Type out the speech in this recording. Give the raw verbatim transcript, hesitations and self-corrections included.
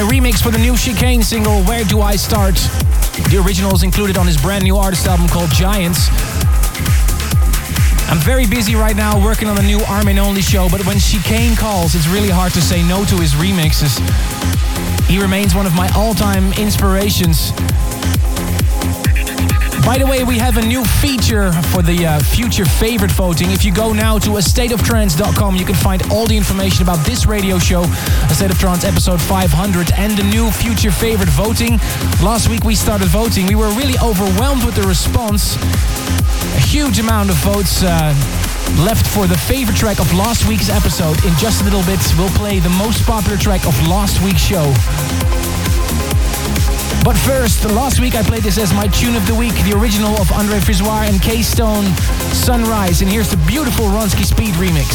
remix for the new Chicane single, Where Do I Start? The original is included on his brand new artist album called Giants. I'm very busy right now working on the new Armin Only show, but when Chicane calls, it's really hard to say no to his remixes. He remains one of my all-time inspirations. By the way, we have a new feature for the uh, future favorite voting. If you go now to a state of trance dot com, you can find all the information about this radio show, A State of Trance episode five hundred, and the new future favorite voting. Last week we started voting. We were really overwhelmed with the response. A huge amount of votes uh, left for the favorite track of last week's episode. In just a little bit, we'll play the most popular track of last week's show. But first, last week I played this as my tune of the week, the original of Andre Frisoir and K-Stone, Sunrise. And here's the beautiful Ronski Speed remix.